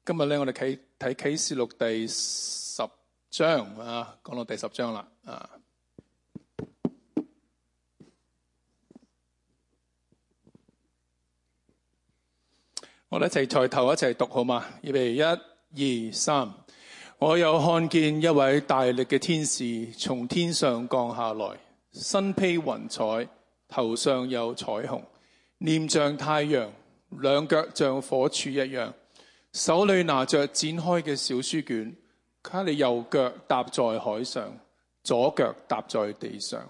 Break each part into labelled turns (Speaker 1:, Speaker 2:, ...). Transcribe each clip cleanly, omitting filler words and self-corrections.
Speaker 1: 今日咧，我哋睇啟示錄第10章啊，講到第10章啦啊。我哋一齊抬頭一齊讀好嘛？預備1、2、3。我又看見一位大力嘅天使從天上降下來，身披雲彩，頭上有彩虹，臉像太陽，兩腳像火柱一樣，手裏拿着展開嘅小書卷。他的右腳踏在海上，左腳踏在地上。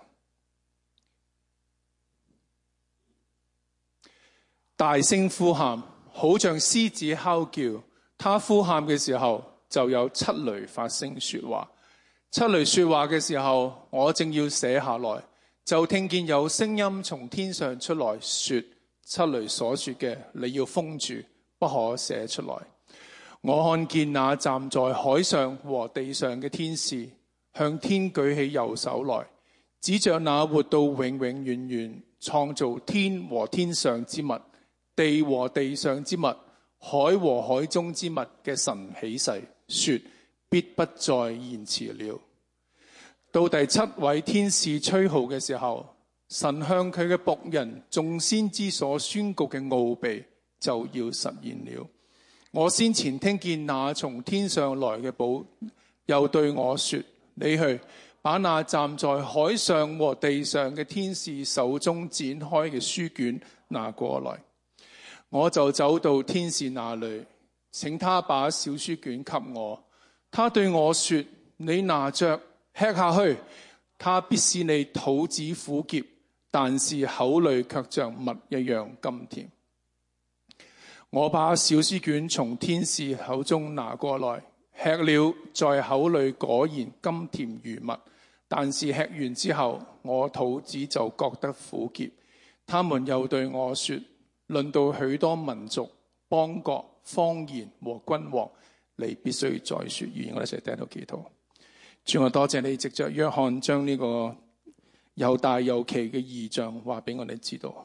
Speaker 1: 大聲呼喊，好像獅子哮叫。他呼喊嘅時候，就有七雷發聲說話。七雷說話嘅時候，我正要寫下來，就聽見有聲音從天上出來說：七雷所說嘅，你要封住，不可寫出來。我看見那站在海上和地上嘅天使，向天舉起右手來，指着那活到永永遠遠，創造天和天上之物，地和地上之物，海和海中之物嘅神起誓，說必不再延遲了。到第7位天使吹號嘅時候，神向佢嘅僕人眾先知所宣告嘅奧秘就要實現了。我先前聽見那從天上來嘅寶又對我說：你去把那站在海上和地上嘅天使手中展開嘅書卷拿過來。我就走到天使那裏，請他把小書卷給我。他對我說：你拿着吃下去，它必使你肚子苦澀，但是口裏卻像蜜一樣甘甜。我把小書卷從天使口中拿過來，吃了，在口裏果然甘甜如蜜，但是吃完之後，我肚子就覺得苦澀。他們又對我說：論到許多民族、邦國、方言和君王，你必須再說語言。我哋一齊低頭祈禱。主，我多謝你藉着約翰將呢個又大又奇嘅異象話俾我哋知道。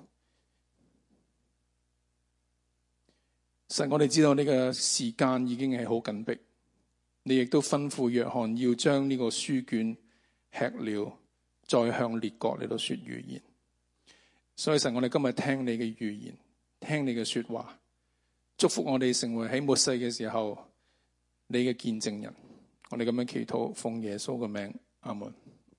Speaker 1: 神，我哋知道呢個時間已經係好緊迫，你亦都吩咐約翰要將呢個書卷吃了，再向列國嚟到說預言。所以神，我哋今日聽你嘅預言，聽你嘅說話，祝福我哋成為喺末世嘅時候你嘅見證人。我哋咁樣祈禱，奉耶穌嘅名，阿門。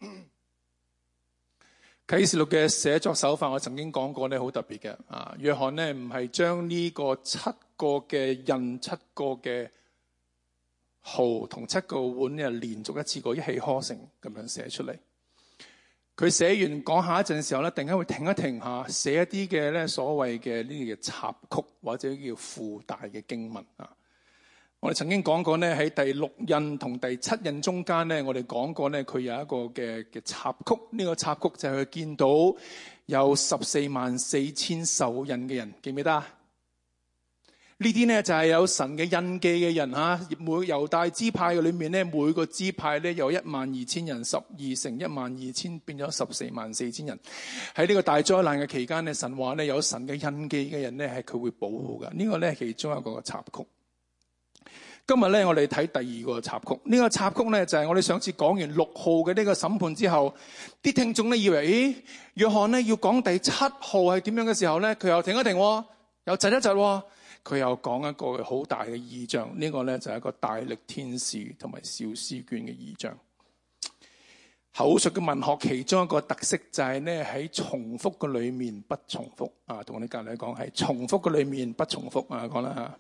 Speaker 1: 啟示錄嘅寫作手法，我曾經講過咧，好特別嘅啊。約翰呢唔係將呢個7個嘅印、7個嘅號同7個碗咧，連續一次過一氣呵成咁樣寫出嚟。佢寫完講下一陣時候咧，突然間會停一停下，寫一啲嘅咧所謂嘅呢啲嘅插曲或者叫附帶嘅經文啊。我哋曾經講過咧，喺第6印同第7印中間咧，我哋講過咧，佢有一個嘅插曲。呢個插曲就係佢見到有144000受印嘅人，記唔記得啊？呢啲呢就係有神嘅印記嘅人吓，每猶大支派嘅裏面呢，每個支派呢有12000人，12乘12000變咗144000人。喺呢個大災難嘅期間呢，神話呢有神嘅印記嘅人呢係佢會保護㗎。呢個呢係其中一個插曲。今日咧，我哋睇第2個插曲。呢個插曲咧，就係我哋上次講完6號嘅呢個審判之後，啲聽眾咧以為，約翰咧要講第7號係點樣嘅時候咧，佢又停一停，又窒一窒，佢又講一個好大嘅異象。呢個咧就係一個大力天使同埋小書卷嘅異象。口述嘅文學其中一個特色就係咧喺重複嘅裏面不重複啊，同你隔籬講係重複嘅裏面不重複啊，講啦吓。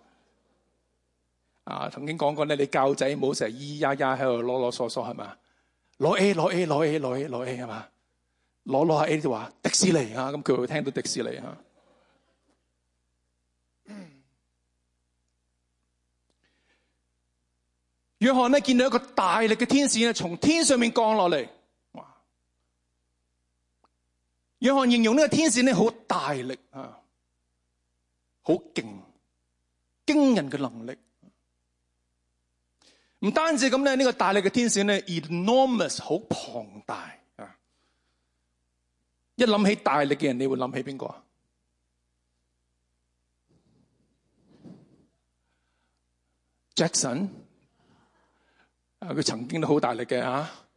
Speaker 1: 曾經講過咧，你教仔唔好成日咿呀呀喺度囉囉嗦嗦係嘛？攞 A 係嘛？攞下 A 就話迪士尼啊，咁佢會聽到迪士尼啊。約翰咧見到一個大力嘅天使咧從天上面降落嚟。哇！約翰形容呢個天使咧好大力啊，好勁，驚人嘅能力。唔單止咁咧，呢個大力嘅天使咧 enormous 好龐大啊！一諗起大力嘅人，你會諗起邊個啊？ Jackson 佢曾經都好大力嘅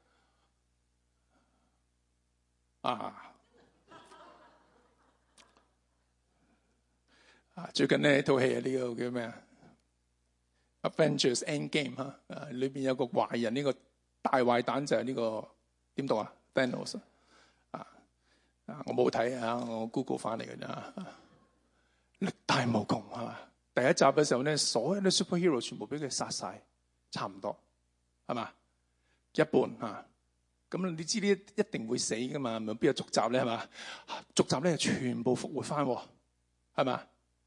Speaker 1: 最近呢套戲呢個叫咩Avengers Endgame 裏邊有個壞人，呢個大壞蛋就係呢個點讀Thanos 我冇睇我 Google 翻嚟嘅咋，力大無窮係嘛？第一集嘅時候咧，所有啲 superhero 全部俾佢殺晒，差唔多係嘛？一半咁你知呢一定會死噶嘛？咪邊有續集咧係嘛？續集咧全部復活翻係嘛？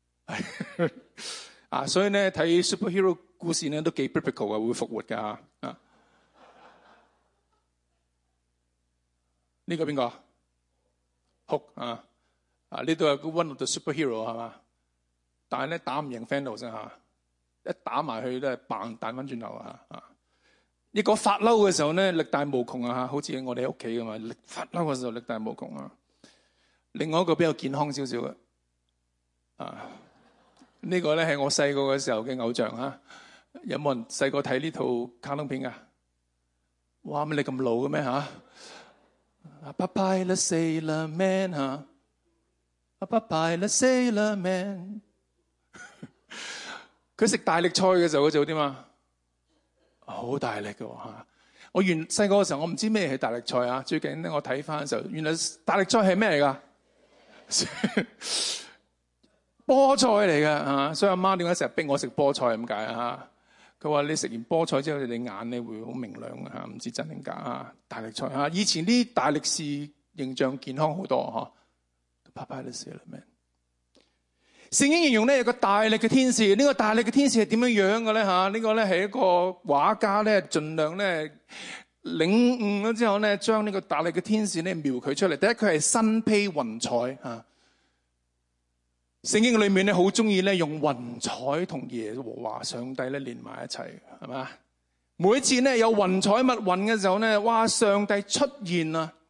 Speaker 1: 所以咧睇 superhero 故事咧都幾 biblical 嘅，會復活噶呢個邊個Hulk呢度係 one of the superhero 係嘛？但係咧打唔贏 Thanos 一打埋去咧彈翻轉頭你講發嬲嘅時候咧力大無窮好似我哋喺屋企咁嘛，發嬲嘅時候力大無窮另外一個比較健康少少嘅呢個咧係我細個嘅時候嘅偶像有冇人細個睇呢套卡通片㗎？哇！乜你咁老嘅咩Popeye the Sailor Man Popeye the Sailor Man 佢食大力菜嘅時候佢做啲嘛？好大力嘅我細個嘅時候我唔知咩係大力菜最近咧我睇翻嘅時候，原來大力菜係咩嚟㗎？菠菜嚟㗎所以阿媽點解成日逼我食菠菜咁解佢話你食完菠菜之後你眼咧會好明亮唔知真定假大力菜以前啲大力士形象健康好多Popeye the Sailor Man 聖經形容咧有個大力嘅天使，呢個大力嘅天使係點樣樣嘅咧呢個咧係一個畫家咧盡量咧領悟咗之後咧將呢個大力嘅天使咧描繪出嚟。第一佢係身披雲彩聖經裏面咧好中意咧用雲彩同耶和華上帝咧連埋一齊係嘛？每一次咧有雲彩密雲嘅時候咧，哇！上帝出現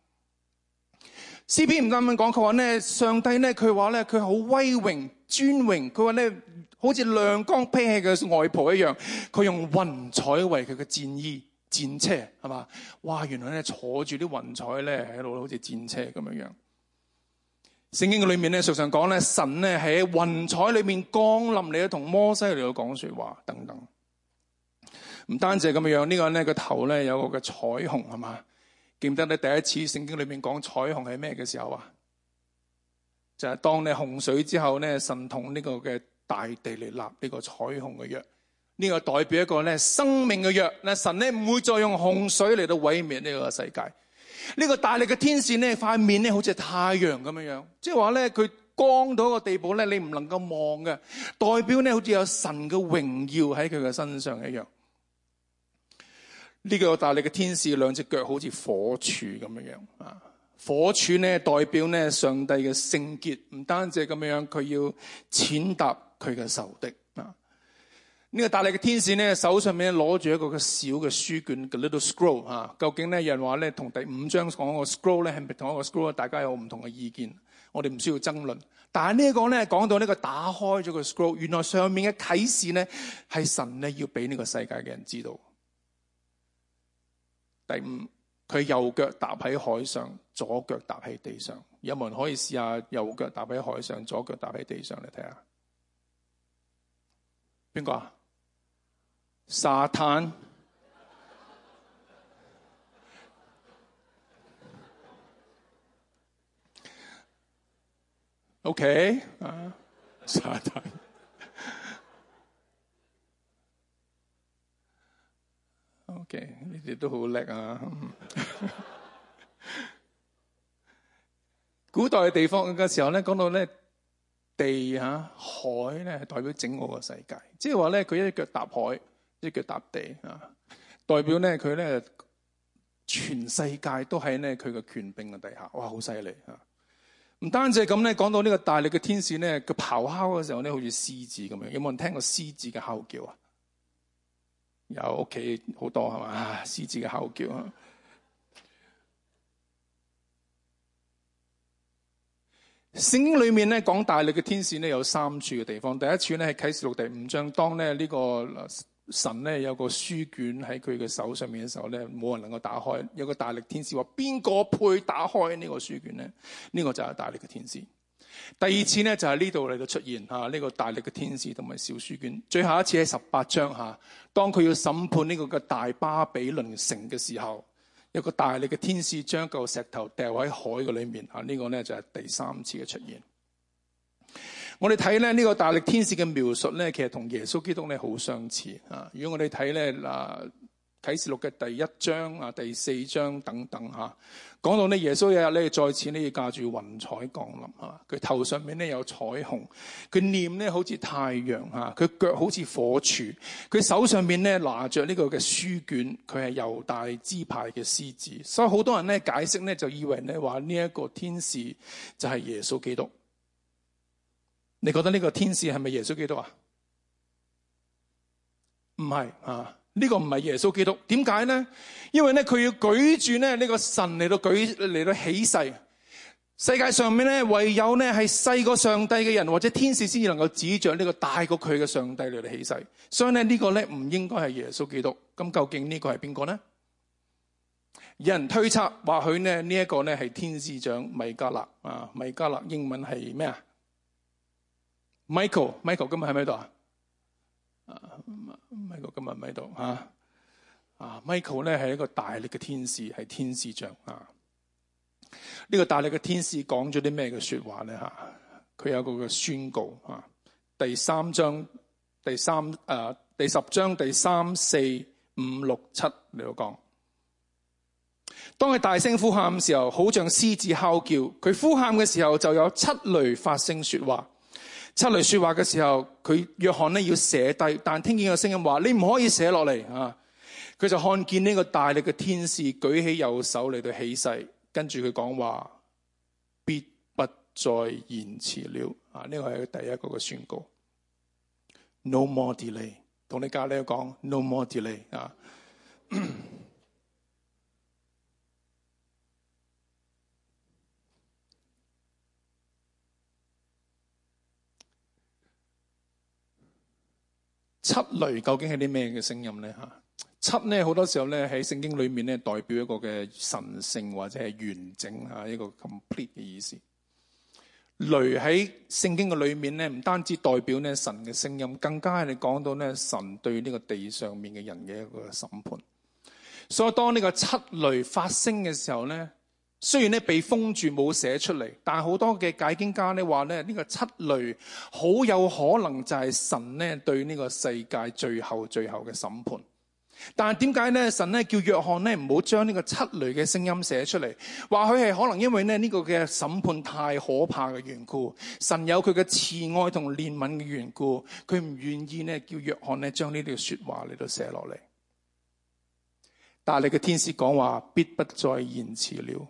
Speaker 1: 詩篇唔單咁講，佢話咧上帝咧佢話咧佢好威榮尊榮，佢話咧好似亮光披起嘅外袍一樣，佢用雲彩為佢嘅戰衣戰車係嘛？哇！原來咧坐住啲雲彩咧喺度好似戰車咁樣樣。聖經裏面咧，常常講咧，神咧喺雲彩裏面降臨嚟，同摩西嚟到講說話等等。唔單止係咁樣，呢個咧個頭咧有個嘅彩虹係嘛？記唔得咧第一次聖經裏面講彩虹係咩嘅時候就係當你洪水之後咧，神同呢個嘅大地嚟立呢個彩虹嘅約，呢個代表一個咧生命嘅約。嗱，神咧唔會再用洪水嚟到毀滅呢個世界。呢個大力嘅天使咧，塊面咧好似太陽咁樣樣，即係話咧佢光到一個地步咧，你唔能夠望嘅，代表咧好似有神嘅榮耀喺佢嘅身上一樣。呢個大力嘅天使兩隻腳好似火柱咁樣樣火柱咧代表咧上帝嘅聖潔，唔單止係咁樣樣，佢要踐踏佢嘅仇敵呢個大力嘅天使咧手上面攞住一個小嘅書卷嘅 little scroll 究竟咧有人話咧同第5章講個 scroll 咧係咪同一個 scroll？ 大家有唔同嘅意見，我哋唔需要爭論。但係呢個咧講到呢個打開咗個 scroll， 原來上面嘅啟示咧係神咧要俾呢個世界嘅人知道。第5，佢右腳踏喺海上，左腳踏喺地上。有冇人可以試下右腳踏喺海上，左腳踏喺地上嚟睇下？邊個撒旦。OK 撒旦。OK， 你哋都好叻古代嘅地方嘅時候咧，講到咧地海咧係代表整個個世界，即係話咧佢一腳踏海，一腳踏地代表咧佢咧全世界都喺咧佢嘅權柄嘅底下。哇，好犀利唔單止係咁咧，講到呢個大力嘅天使咧，佢咆哮嘅時候咧，好似獅子咁樣。有冇人聽過獅子嘅嚎叫啊？有，屋企好多係嘛？獅子嘅嚎叫聖經裏面咧講大力嘅天使咧有3處嘅地方。第一處咧係啟示錄第5章，當咧呢個神咧有個書卷喺佢嘅手上面嘅時候咧，冇人能夠打開。有個大力天使話：邊個配打開呢個書卷咧？呢個就係大力嘅天使。第二次咧就係呢度嚟到出現呢個大力嘅天使同埋小書卷。最後一次喺18章當佢要審判呢個嘅大巴比倫城嘅時候，有個大力嘅天使將一嚿石頭掉喺海嘅裏面呢個咧就係第三次嘅出現。我哋睇咧呢個大力天使嘅描述咧，其實同耶穌基督咧好相似如果我哋睇咧啟示錄嘅第1章第4章等等講到呢耶穌有一日咧再次咧要駕住雲彩降臨佢頭上面咧有彩虹，佢臉咧好似太陽佢腳好似火柱，佢手上面咧拿着呢個嘅書卷，佢係猶大支派嘅獅子。所以好多人咧解釋咧就以為咧話呢一個天使就係耶穌基督。你覺得呢個天使係咪耶穌基督啊？唔係呢個唔係耶穌基督。點解呢？因為咧佢要舉住咧呢個神嚟到起誓，世界上面咧唯有咧係細過上帝嘅人或者天使先至能夠指着呢個大過佢嘅上帝嚟到起誓。所以咧呢個咧唔應該係耶穌基督。咁究竟呢個係邊個呢？有人推測或許呢一個咧係天使長米迦勒米迦勒英文係咩Michael 今日喺咪喺度Michael 今日唔喺度Michael 咧係一個大力嘅天使，係天使長呢個大力嘅天使講咗啲咩嘅說話咧佢有個嘅宣告第10章第3、4、5、6、7嚟到講。當佢大聲呼喊嘅時候，好像獅子哮叫。佢呼喊嘅時候，就有7雷發聲說話。7雷說話嘅時候，佢約翰咧要寫低，但聽見個聲音話：你唔可以寫落嚟佢就看見呢個大力嘅天使舉起右手嚟到起誓，跟住佢講話：必不再延遲了。呢個係佢第一個嘅宣告。No more delay。同你隔籬講 No more delay 7雷究竟係啲咩嘅聲音咧？7咧好多時候咧喺聖經裏面咧代表一個嘅神聖或者係完整一個 complete 嘅意思。雷喺聖經嘅裏面咧唔單止代表咧神嘅聲音，更加係你講到咧神對呢個地上面嘅人嘅一個審判。所以當呢個7雷發聲嘅時候咧，雖然咧被封住冇寫出嚟，但係好多嘅解經家咧話咧呢個7雷好有可能就係神咧對呢個世界最後嘅審判。但係點解咧神咧叫約翰咧唔好將呢個7雷嘅聲音寫出嚟？或許係可能因為咧呢個嘅審判太可怕嘅緣故，神有佢嘅慈愛同憐憫嘅緣故，佢唔願意咧叫約翰咧將呢啲說話嚟到寫落嚟。大力嘅天使講話，必不再延遲了。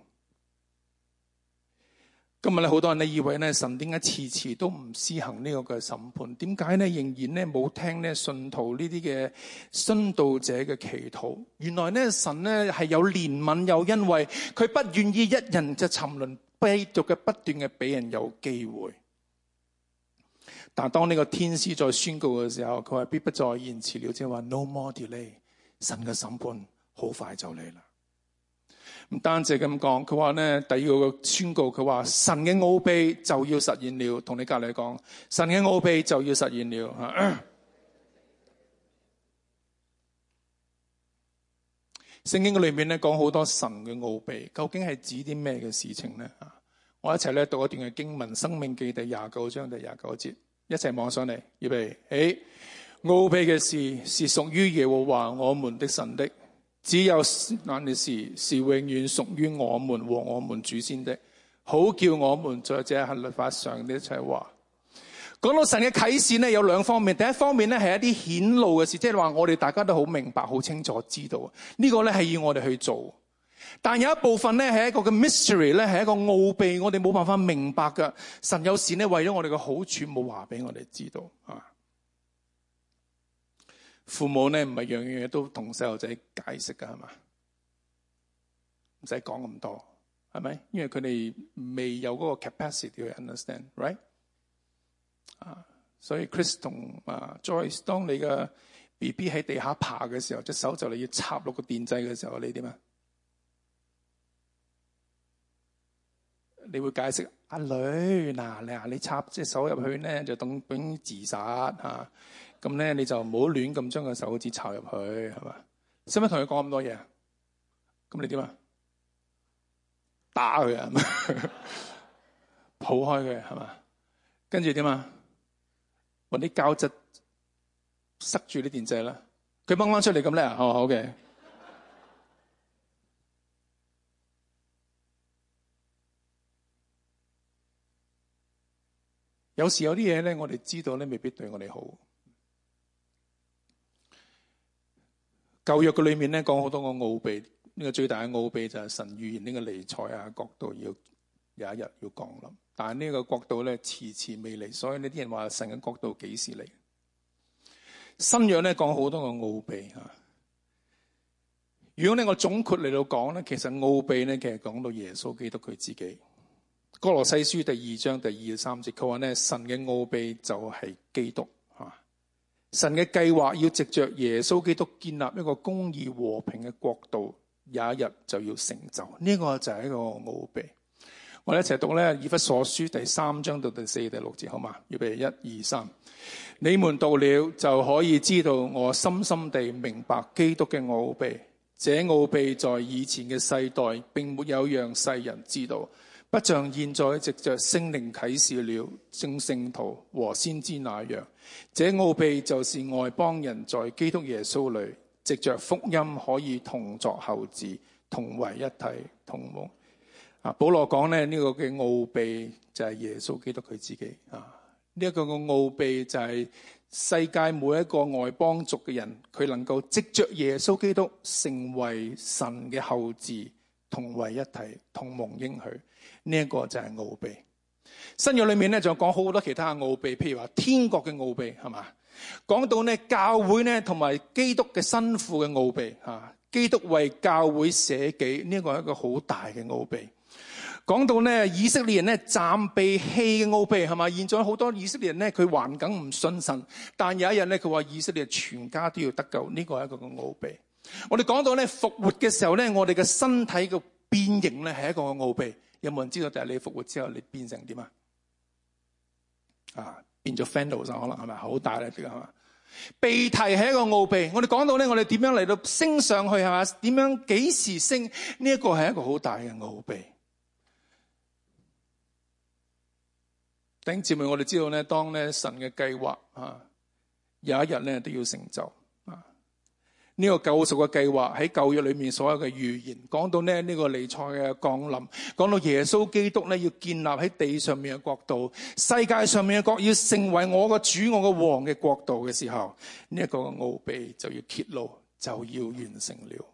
Speaker 1: 今日咧，好多人咧以為咧神點解遲遲都唔施行呢個嘅審判？點解咧仍然咧冇聽咧信徒呢啲嘅殉道者嘅祈禱？原來咧神咧係有憐憫有恩惠，佢不願意一人就沉淪，繼續嘅不斷嘅俾人有機會。但當呢個天使在宣告嘅時候，佢話必不再延遲了，即係話 no more delay， 神嘅審判好快就嚟啦。唔單止咁講，佢話咧第二個宣告，佢話神嘅奧秘就要實現了。同你隔籬講，神嘅奧秘就要實現了。聖經裏面咧講好多神嘅奧秘，究竟係指啲咩嘅事情呢？我一齊咧讀一段嘅經文，《申命記》第29章第29節，一齊望上嚟，預備起。奧秘嘅事是屬於耶和華我們的神的。只有那嘅事是永遠屬於我們和我們祖先的，好叫我們在這行律法上的一切話。講到神嘅啟示呢，有兩方面。第一方面呢係一啲顯露嘅事，即係話我哋大家都好明白、好清楚知道呢個呢係要我哋去做。但有一部分呢係一個嘅 mystery 呢，係一個奧秘，我哋冇辦法明白㗎。神有時呢為咗我哋嘅好處冇話俾我哋知道父母咧唔係樣樣嘢都同細路仔解釋噶，係嘛？唔使講咁多，係咪？因為佢哋未有嗰個 capacity 去 understand，right？所以 Chris 同Joyce，當你嘅 BB 喺地下爬嘅時候，隻手就嚟要插落個電掣嘅時候，你點啊？你會解釋阿女嗱，你插隻手入去咧，就等於自殺嚇。咁咧你就唔好亂咁將個手指插入去，係嘛？使唔使同佢講咁多嘢？咁你點啊？打佢啊？抱開佢係嘛？跟住點啊？揾啲膠質塞住啲電掣啦。佢掹翻出嚟咁叻啊？好嘅。有時有啲嘢咧，我哋知道咧，未必對我哋好。舊約嘅裏面咧，講好多個奧秘，呢個最大嘅奧秘就係神預言呢個彌賽亞國度要有一日要降臨，但係呢個國度咧遲遲未嚟，所以呢啲人話神嘅國度幾時嚟？新約咧講好多個奧秘啊。如果呢我總括嚟到講咧，其實奧秘咧其實講到耶穌基督佢自己。歌羅西書第2章第2至3節，佢話咧神嘅奧秘就係基督啊！神嘅計劃要藉着耶穌基督建立一個公義和平嘅國度，有一日就要成就。呢個就係一個奧秘。我哋一齊讀咧以弗所書第3章到第4、第6節，好嘛？預備1、2、3。你們讀了就可以知道，我深深地明白基督嘅奧秘。這奧秘在以前嘅世代並沒有讓世人知道。不像現在藉着聖靈啟示了正聖徒和先知那樣，這奧秘就是外邦人在基督耶穌裏藉着福音可以同作後嗣，同為一體，同夢。保羅講呢個嘅奧秘就係耶穌基督佢自己啊！呢一個嘅奧秘就係世界每一個外邦族嘅人，佢能夠藉着耶穌基督成為神嘅後嗣，同為一體，同蒙應許。呢一個就係奧秘。新約裏面咧，仲講好多其他嘅奧秘，譬如話天國嘅奧秘，係嘛？講到呢教會呢同埋基督嘅新婦嘅奧秘，基督為教會捨己，呢個係一個好大嘅奧秘。講到呢以色列人呢暫被棄嘅奧秘，係嘛？現在好多以色列人呢，佢還梗唔信神，但有一日呢，佢話以色列全家都要得救，呢個係一個嘅奧秘。我哋講到呢復活嘅時候呢，我哋嘅身體嘅變形呢係一個嘅奧秘。有冇人知道？就係你復活之後，你變成點啊？變咗 Fendels 可能係咪好大咧？係嘛？被提係一個奧秘。我哋講到咧，我哋點樣嚟到升上去係嘛？點樣幾時升？呢一個係一個好大嘅奧秘。弟兄姊妹，我哋知道咧，當咧神嘅計劃有一日咧都要成就。呢個救贖嘅計劃喺舊約裏面所有嘅預言，講到呢個彌賽嘅降臨，講到耶穌基督咧要建立喺地上面嘅國度，世界上面嘅國要成為我嘅主、我嘅王嘅國度嘅時候，呢一個奧秘就要揭露，就要完成了。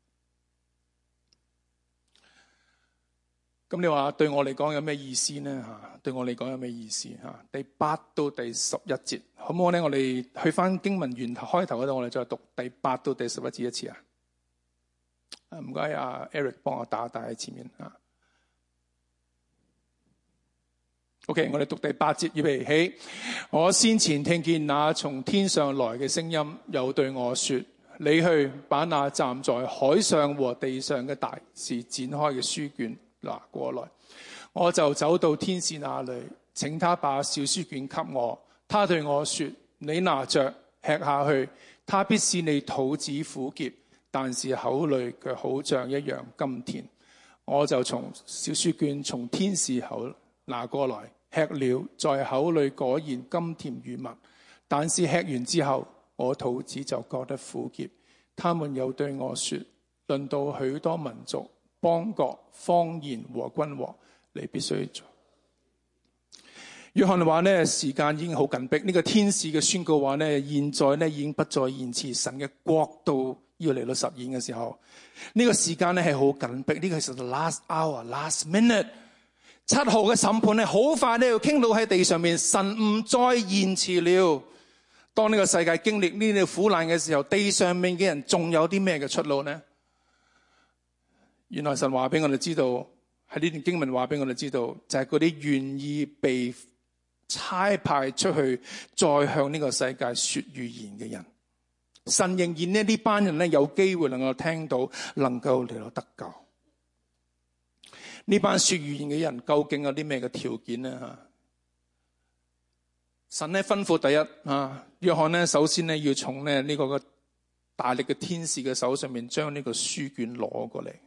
Speaker 1: 咁你話對我嚟講有咩意思呢？對我嚟講有咩意思？第8到第11節，好唔好呢？我哋去翻經文源頭開頭嗰度，我哋再讀第8到第11節一次啊！唔該，Eric 幫我打喺前面啊。OK， 我哋讀第8節，預備起。我先前聽見那從天上來嘅聲音，又對我說：你去把那站在海上和地上嘅大事展開嘅書卷拿過來。我就走到天使那裏，請他把小書卷給我。他對我說：你拿着吃下去，它必使你肚子苦澀，但是口裏卻好像一樣甘甜。我就從小書卷從天使口拿過來，吃了，在口裏果然甘甜如蜜。但是吃完之後，我肚子就覺得苦澀。他們又對我說：論到許多民族、邦國、方言和君王，你必須做。約翰話呢，時間已經好緊迫。呢個天使嘅宣告話呢，現在呢已經不再延遲，神嘅國度要嚟到實現嘅時候，呢個時間呢係好緊迫。呢個係 last hour、last minute。7號嘅審判呢，好快呢要傾到喺地上面，神唔再延遲了。當呢個世界經歷呢啲苦難嘅時候，地上面嘅人仲有啲咩嘅出路呢？原來神話俾我哋知道，喺呢段經文話俾我哋知道，就係嗰啲願意被差派出去再向呢個世界說預言嘅人， 神仍然呢班人有機會能夠聽到，能夠嚟到得救。呢班說預言嘅人究竟有啲咩嘅條件呢？神呢吩咐第一，約翰呢首先呢要從呢個大力嘅天使嘅手上面將呢個書卷攞過嚟。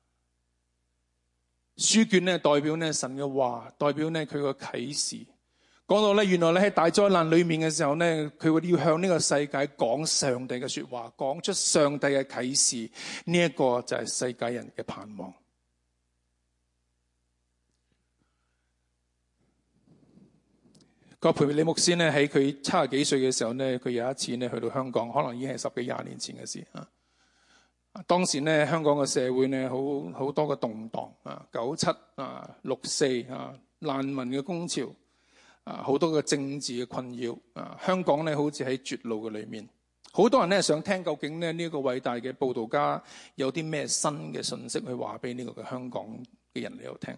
Speaker 1: 書卷呢代表呢神嘅話，代表呢佢個啟示。講到呢，原來你喺大災難裏面嘅時候呢，佢會要向呢個世界講上帝嘅說話，講出上帝嘅啟示。呢一個就係世界人嘅盼望。個培理牧師呢喺佢70幾歲嘅時候呢，佢有一次呢去到香港，可能已經係10幾20年前嘅事。當時呢香港嘅社會呢好多嘅動盪，9764難民嘅工潮，好多嘅政治嘅困擾。香港呢好似喺絕路嘅裏面，好多人呢想聽究竟呢個偉大嘅佈道家有啲咩新嘅信息去話俾呢個嘅香港嘅人嚟度聽。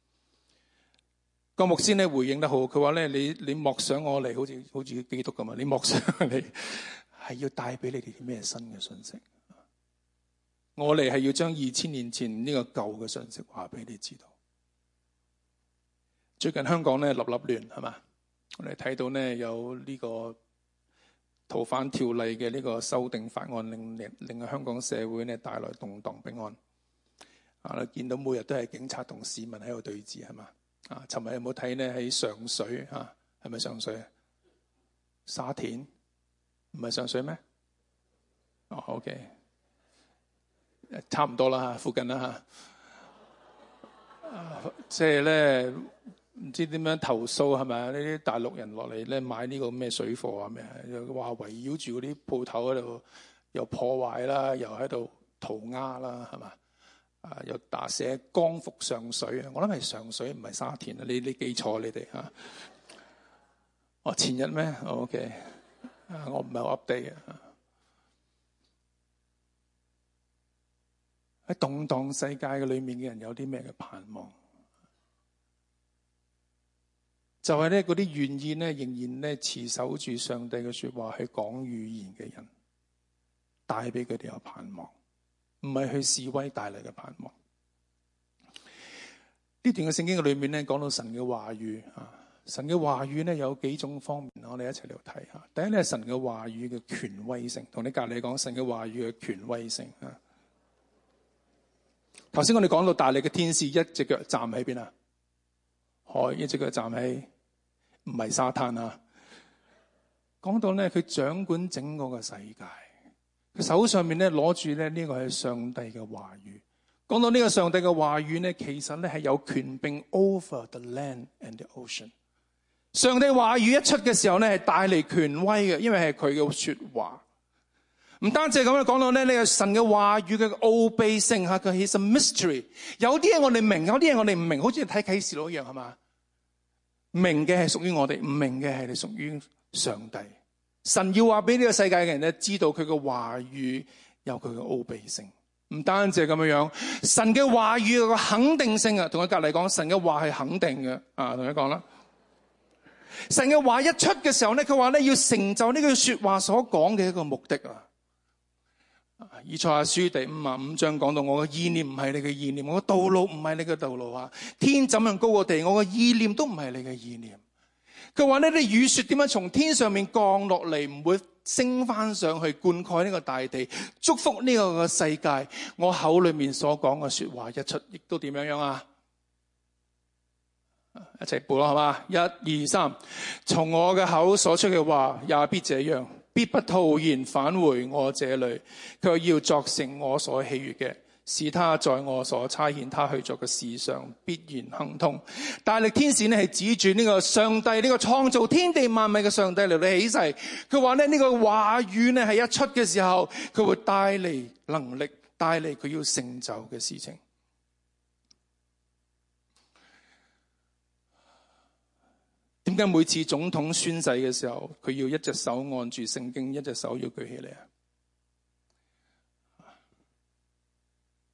Speaker 1: 個牧師呢回應得好，佢話呢，你莫想我嚟好似基督咁啊！你莫想你係要帶俾你哋啲咩新嘅信息？我嚟係要將2000年前呢個舊嘅信息話俾你知道。最近香港呢立亂係嘛？我哋睇到呢有呢個逃犯條例嘅呢個修訂法案，令香港社會呢帶來動盪不安。見到每日都係警察同市民喺度對峙係嘛？尋日有冇睇呢？喺上水係咪上水啊？沙田唔係上水咩？OK， 差唔多啦，附近啦即係咧唔知點樣投訴係咪啊？呢啲大陸人落嚟咧買呢個咩水貨啊咩？又話圍繞住嗰啲鋪頭喺度又破壞啦，又喺度塗鴉啦，係嘛？又打寫光復上水啊！我諗係上水唔係沙田啊！你記錯你哋前日咩？OK， 我唔係好 update 喺動盪世界嘅裏面嘅人有啲咩嘅盼望？就係咧嗰啲願意咧仍然咧持守住上帝嘅說話去講預言嘅人，帶俾佢哋有盼望。唔係去示威帶嚟嘅盼望。呢段嘅聖經嘅裏面咧，講到神嘅話語神嘅話語咧有幾種方面，我哋一齊嚟睇下。第一咧係神嘅話語嘅權威性，同你隔籬講神嘅話語嘅權威性。頭先我哋講到大力嘅天使一隻腳站喺邊啊？海，一隻腳站喺唔係沙灘啊。講到咧佢掌管整個嘅世界。佢手上面咧攞住咧呢個係上帝嘅話語。講到呢個上帝嘅話語咧，其實咧係有權柄 over the land and the ocean。上帝話語一出嘅時候咧，係帶嚟權威嘅，因為係佢嘅說話。唔單止係咁樣，講到咧呢個神嘅話語嘅奧秘性吓，佢係 a mystery。有啲嘢我哋明，有啲嘢我哋唔明，好似睇啟示錄一樣，係嘛？明嘅係屬於我哋，唔明嘅係你屬於上帝。神要話俾呢個世界嘅人咧，知道佢嘅話語有佢嘅奧秘性。唔單止係咁樣，神嘅話語有個肯定性啊！同佢隔籬講，神嘅話係肯定嘅啊！同佢講啦，神嘅話一出嘅時候咧，佢話咧要成就呢句說話所講嘅一個目的啊！以賽亞書第55章講到，我嘅意念唔係你嘅意念，我嘅道路唔係你嘅道路啊！天怎樣高過地，我嘅意念都唔係你嘅意念。佢話呢啲雨雪點樣從天上面降落嚟，唔會升翻上去灌溉呢個大地，祝福呢個世界。我口裏面所講嘅說話一出，亦都點樣啊？一齊背咯，好嘛？1、2、3，從我嘅口所出嘅話也必這樣，必不徒然返回我這裏，卻要作成我所喜悅嘅，使他在我所差遣他去做嘅事上必然亨通。大力天使呢係指住呢個上帝，呢個創造天地萬物嘅上帝嚟到起誓。佢話呢個話語呢係一出嘅時候，佢會帶嚟能力，帶嚟佢要成就嘅事情。點解每次總統宣誓嘅時候，佢要一隻手按住聖經，一隻手要舉起嚟啊？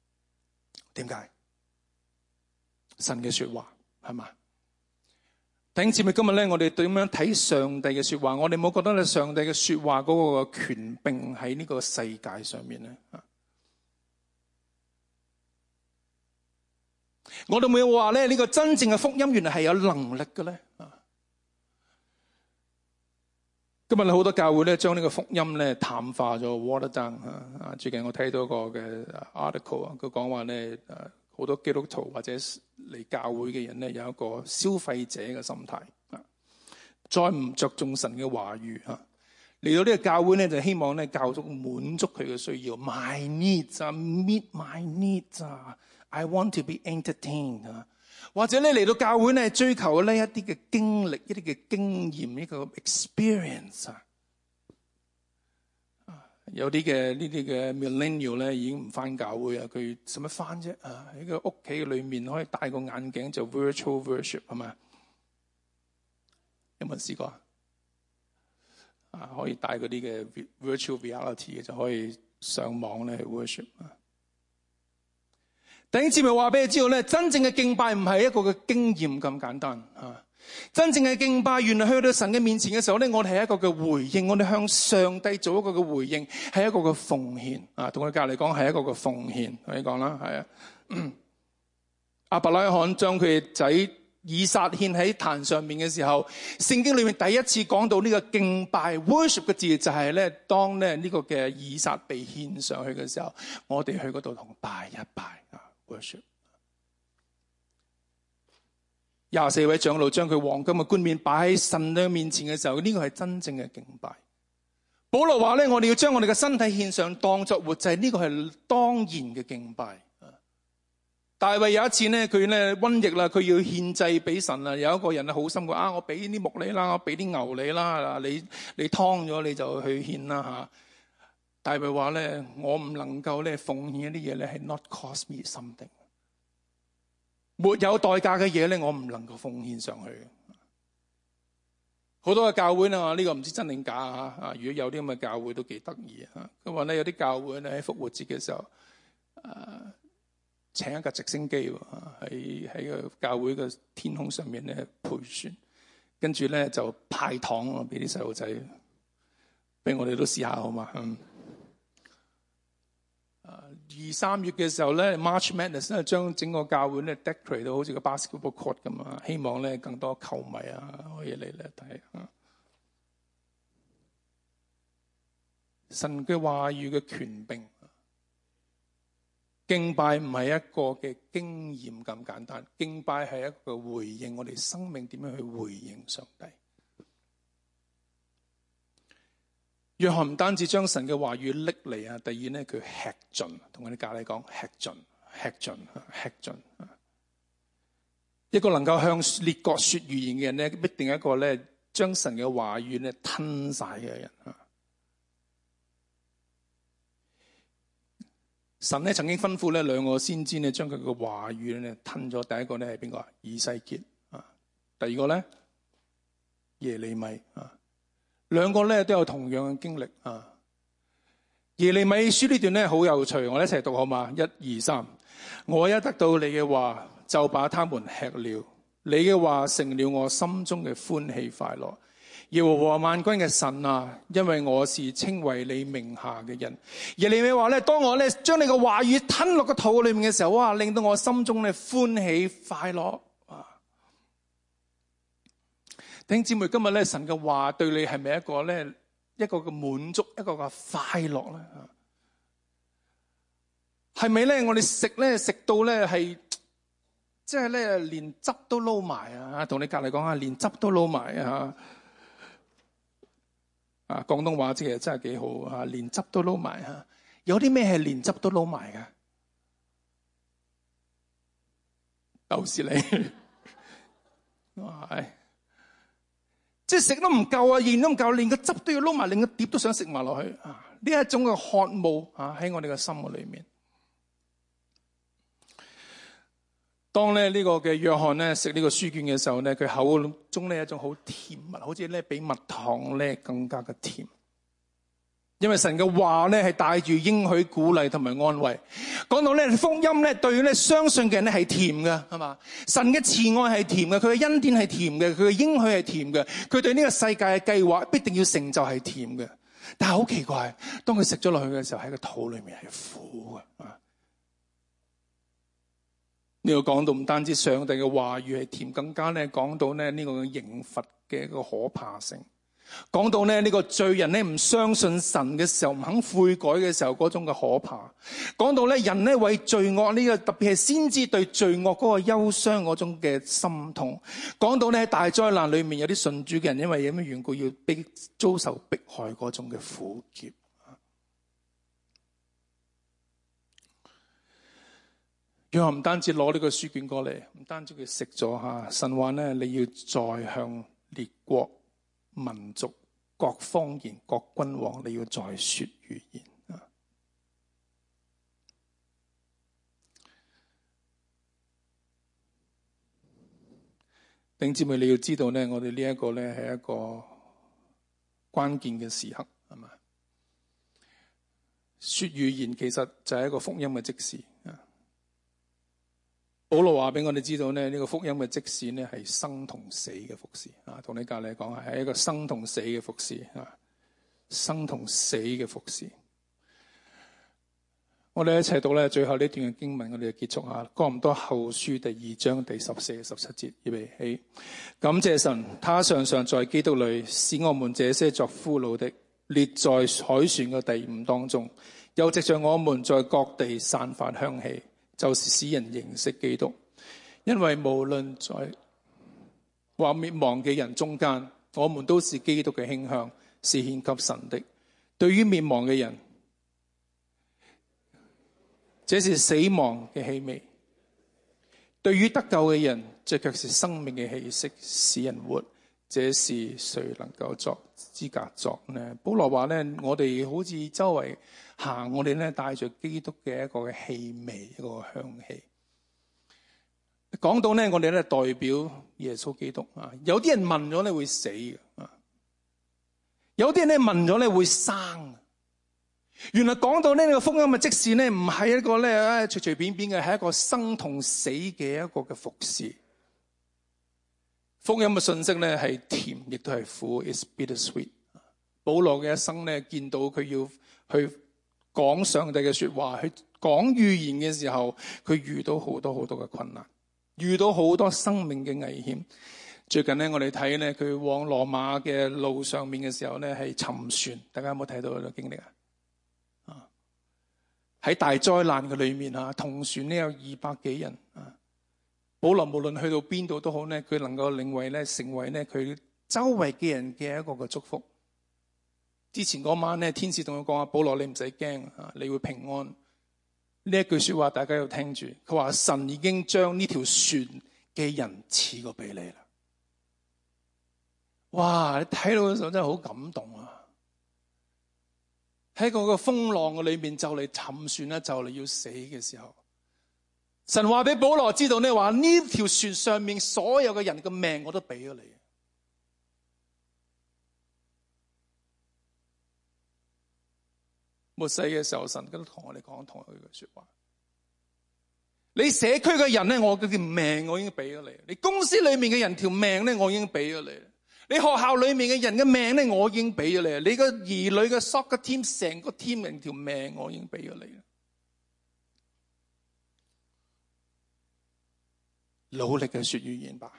Speaker 1: 點解？神嘅說話係嘛？ 弟兄姊妹，今日咧，我哋點樣睇上帝嘅說話？我哋冇覺得咧，上帝嘅說話嗰個權柄喺呢個世界上面咧？我哋冇話咧，呢個真正嘅福音原來係有能力嘅咧？今日好多教會咧，將呢個福音咧淡化咗 water down 最近我睇到一個嘅 article 啊，佢講話咧好多基督徒或者嚟教會嘅人咧，有一個消費者嘅心態再唔着重神嘅話語嚟到呢個教會咧，就希望咧教會滿足佢嘅需要 ，my needs meet my needs I want to be entertained 或者咧嚟到教會咧追求呢一啲嘅經歷、一啲嘅經驗、一個 experience 有啲嘅呢啲嘅 millennial 咧已經唔返教會啊，佢使乜返啫？喺個屋企裏面可以戴個眼鏡就 virtual worship 係咪？有冇人試過可以戴嗰啲嘅 virtual reality 嘅就可以上網咧去 worship 弟兄姊妹話俾你知道咧，真正嘅敬拜唔係一個嘅經驗咁簡單真正嘅敬拜，原來去到神嘅面前嘅時候咧，我哋係一個嘅回應，我哋向上帝做一個嘅回應，係一個嘅奉獻同我隔籬講係一個嘅奉獻，同你講啦，係亞伯拉罕將佢嘅仔以撒獻喺壇上面嘅時候，聖經裏面第一次講到呢個敬拜 worship 嘅字，就係咧當咧呢個嘅以撒被獻上去嘅時候，我哋去嗰度同拜一拜worship。24位長老將佢黃金嘅冠冕擺喺神嘅面前嘅時候，呢個係真正嘅敬拜。保羅話咧，我哋要將我哋嘅身體獻上當作活祭，呢個係當然嘅敬拜。大衛有一次咧，佢咧瘟疫啦，佢要獻祭俾神啦。有一個人好心嘅我俾啲木你啦，我俾啲牛你啦，你劏咗你就去獻啦大衛話咧，我唔能夠咧奉獻一啲嘢咧係 not cost me something。沒有代價嘅嘢咧，我唔能夠奉獻上去。好多嘅教會呢，呢個唔知真定假如果有啲咁嘅教會都幾得意咁話咧，有啲教會咧喺復活節嘅時候，請一架直升機喺個教會嘅天空上面咧盤旋，跟住咧就派糖俾啲細路仔，俾我哋都試下好嘛？2、3月嘅時候咧 ，March Madness 咧將整個教會咧 decorate 到好似個 basketball court 咁希望咧更多球迷可以嚟睇神嘅話語嘅權柄，敬拜唔係一個嘅經驗咁簡單，敬拜係一個回應我哋生命點樣去回應上帝。約翰唔單止將神嘅話語拎嚟第二咧佢吃盡，同我哋教你講吃盡。一個能夠向列國說預言嘅人咧，必定係一個咧將神嘅話語咧吞晒嘅人神咧曾經吩咐咧兩個先知咧將佢嘅話語咧吞咗。第一個咧係邊個？以西結第二個咧耶利米兩個咧都有同樣嘅經歷耶利米書呢段咧好有趣，我哋一齊讀好嘛？1、2、3。我一得到你嘅話，就把他們吃了。你嘅話成了我心中嘅歡喜快樂。耶和華萬軍嘅神啊，因為我是稱為你名下嘅人。耶利米話咧，當我咧將你嘅話語吞落個肚裏面嘅時候，哇，令到我心中咧歡喜快樂。弟兄姊妹，今日咧神嘅話對你係咪一個嘅滿足，一個嘅快樂咧？係咪咧？我哋食到咧係，即係咧連汁都撈埋同你隔籬講下，連汁都撈埋廣東話其實真係幾好連汁都撈埋有啲咩係連汁都撈埋㗎？豆豉梨，即係食都唔夠鹽都唔夠，連個汁都要撈埋，連個碟都想食埋落去呢一種嘅渴慕喺我哋嘅心嘅裏面。當咧呢個嘅約翰咧食呢個書卷嘅時候咧，佢口中咧一種好甜蜜，好似咧比蜜糖咧更加嘅甜。 因為神嘅話咧係帶住應許、鼓勵同埋安慰。講到咧福音咧對咧相信嘅人咧係甜嘅，係嘛？神嘅慈愛係甜嘅，佢嘅恩典係甜嘅，佢嘅應許係甜嘅，佢對呢個世界嘅計劃必定要成就係甜嘅。但係好奇怪，當佢食咗落去嘅時候，喺個肚裏面係苦嘅。呢個講到唔單止上帝嘅話語係甜，更加咧講到咧呢個刑罰嘅一個可怕性。講到呢個罪人咧唔相信神嘅時候，唔肯悔改嘅時候嗰種嘅可怕。講到咧人咧為罪惡呢個特別係先知對罪惡嗰個憂傷嗰種嘅心痛。講到咧喺大災難裏面有啲信主嘅人因為有咩緣故要遭受迫害嗰種嘅苦澀。約翰唔單止攞呢個書卷過嚟，唔單止佢食咗吓，神話咧你要再向列國、民族、各方言、各君王，你要再說預言啊！弟兄姊妹，你要知道咧，我哋呢一個咧係一個關鍵嘅時刻，係嘛？說預言其實就係一個福音嘅即時啊！保羅話俾我哋知道呢，呢個福音嘅即時呢係生同死嘅服侍啊，同你隔籬講係一個生同死嘅服侍啊，生同死嘅服侍。我哋一齊讀咧最後呢段嘅經文，我哋就結束下。哥林多後書第2章第14、17節，預備起。感謝神，他常常在基督裏使我們這些作俘虜的列在海船嘅隊伍當中，又藉着我們在各地散發香氣，就是使人認識基督。因為無論在或滅亡嘅人中間，我們都是基督嘅馨香，是獻給神的。對於滅亡嘅人，這是死亡嘅氣味；對於得救嘅人，這卻是生命嘅氣息，使人活。這是誰能夠作資格作呢？保羅話呢，我哋好似周圍行，我哋咧帶着基督嘅一個嘅氣味，一個香氣。講到呢，我哋咧代表耶穌基督啊。有啲人聞咗咧會死嘅啊，有啲人咧聞咗咧會生。原來講到呢個福音嘅即使呢，唔係一個咧隨隨便便嘅，係一個生同死嘅一個嘅服侍。福音嘅信息咧係甜，亦都係苦 ，is bittersweet。保羅嘅一生咧，見到佢要去講上帝嘅說話，去講預言嘅時候，佢遇到好多好多嘅困難，遇到好多生命嘅危險。最近咧，我哋睇咧佢往羅馬嘅路上面嘅時候咧，係沉船，大家有冇睇到呢個經歷啊？喺大災難嘅裏面啊，同船呢有200幾人啊。保羅無論去到邊度都好呢，佢能夠成為呢佢周圍嘅人嘅一個嘅祝福。之前嗰晚呢，天使同佢講話，保羅你唔使驚啊，你會平安。呢一句說話大家要聽住。佢話神已經將呢條船嘅人賜過俾你啦。哇！你睇到嘅時候真係好感動啊！喺個風浪嘅裏面就嚟沉船啦，就嚟要死嘅時候。神話俾保羅知道呢，話呢條船上面所有嘅人嘅命我都俾咗你。末世嘅時候，神都同我哋講同一句說話。你社區嘅人呢，我條命我已經俾咗你。你公司裏面嘅人條命呢，我已經俾咗你。你學校裏面嘅人嘅命呢，我已經俾咗你。你個兒女嘅 soccer team 成個 team 人條命我已經俾咗你。努力嘅說預言吧。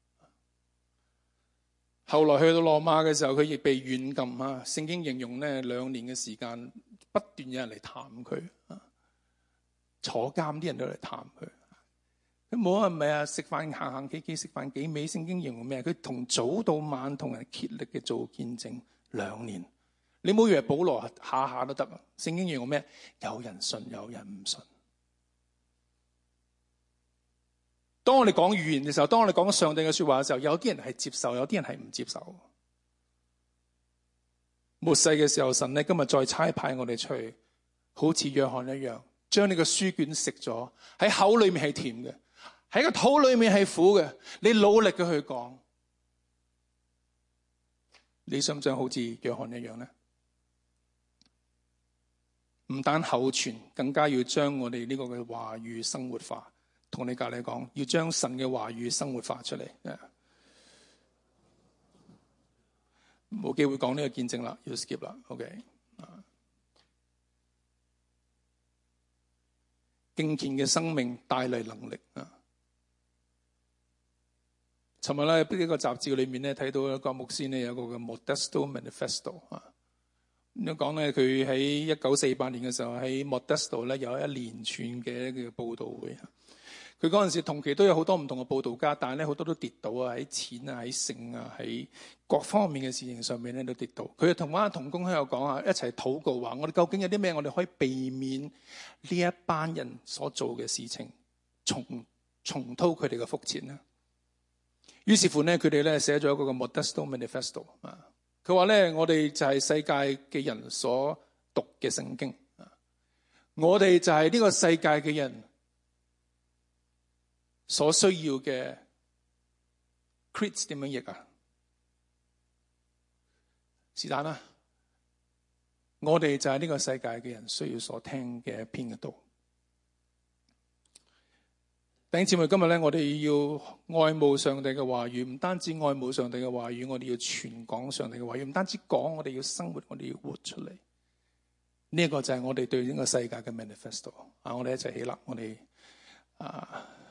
Speaker 1: 後來去到羅馬嘅時候，佢亦被軟禁啊。聖經形容呢2年嘅時間，不斷有人嚟探佢啊。坐監啲人都嚟探佢。佢冇係咪啊？食飯行企企，食飯幾味。聖經形容咩？佢從早到晚同人竭力嘅做見證2年。你唔好以為保羅下下都得啊。聖經形容咩？有人信，有人唔信。當我哋講預言嘅時候，當我哋講上帝嘅說話嘅時候，有啲人係接受，有啲人係唔接受。末世嘅時候，神呢今日再差派我哋出去，好似約翰一樣，將呢個書卷食咗，喺口裏面係甜嘅，喺個肚裏面係苦嘅。你努力嘅去講，你想唔想好似約翰一樣呢？ 唔單口傳，更加要將我哋呢個嘅話語生活化。同你隔籬講，要將神嘅話語生活化出嚟。冇機會講呢個見證啦，要 skip 啦。OK， 敬虔嘅生命帶嚟能力啊！尋日咧呢個雜誌裏面咧睇到一個牧師咧有個嘅 Modesto Manifesto 啊。咁講咧，佢喺1948年嘅時候喺 Modesto 咧有一連串嘅一個佈道會。佢嗰陣時同期都有好多唔同嘅佈道家，但係咧好多都跌倒啊，喺錢啊、喺性啊、喺各方面嘅事情上面咧都跌倒。佢同班同工喺度講啊，一齊禱告話：我哋究竟有啲咩我哋可以避免呢一班人所做嘅事情重蹈佢哋嘅覆轍呢？於是乎咧，佢哋咧寫咗一個嘅 Modesto Manifesto 啊。佢話咧，我哋就係世界嘅人所讀嘅聖經啊，我哋就係呢個世界嘅人所需要嘅 crits 點樣譯啊？是但啦，我哋就係呢個世界嘅人需要所聽嘅一篇嘅道。弟兄姊妹，今日咧，我哋要愛慕上帝嘅話語，唔單止愛慕上帝嘅話語，我哋要傳講上帝嘅話語，唔單止講，我哋要生活，我哋要活出嚟。呢一個就係我哋對呢個世界嘅 manifesto 啊！我哋一齊起立，我哋